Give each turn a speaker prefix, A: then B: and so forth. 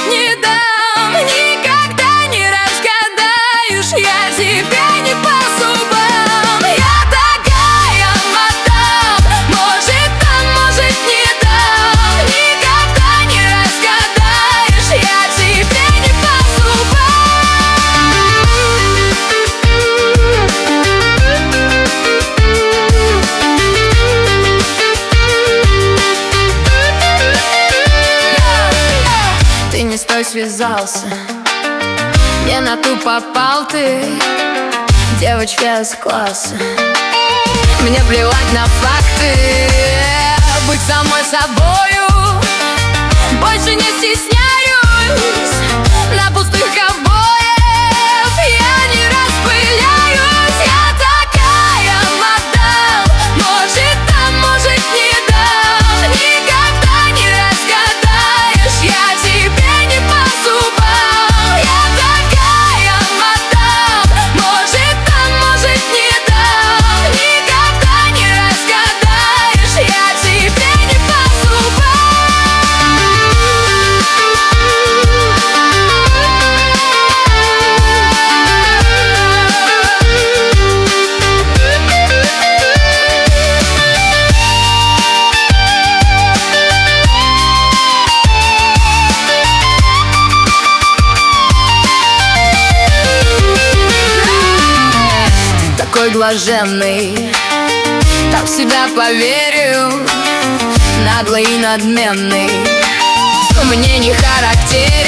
A: не дам. Никогда не разгадаешь, я тебе не по зубам. Я такая мадам, может дам, может не дам. Никогда не разгадаешь, я тебе не по зубам. Ты не с той связался, не на ту попал ты, девочка с класса. Мне плевать на факты, быть самой собою, больше не стесняюсь. На пустых обоев я не распыляюсь. Я такая мадам, может дам, может не дам. Никогда не разгадаешь, я тебе не по зубам. Я такая мадам, может дам, может не дам. Никогда не разгадаешь, я тебе не по зубам. Такой блаженный, так в себя поверил, наглый и надменный, мне не характерен.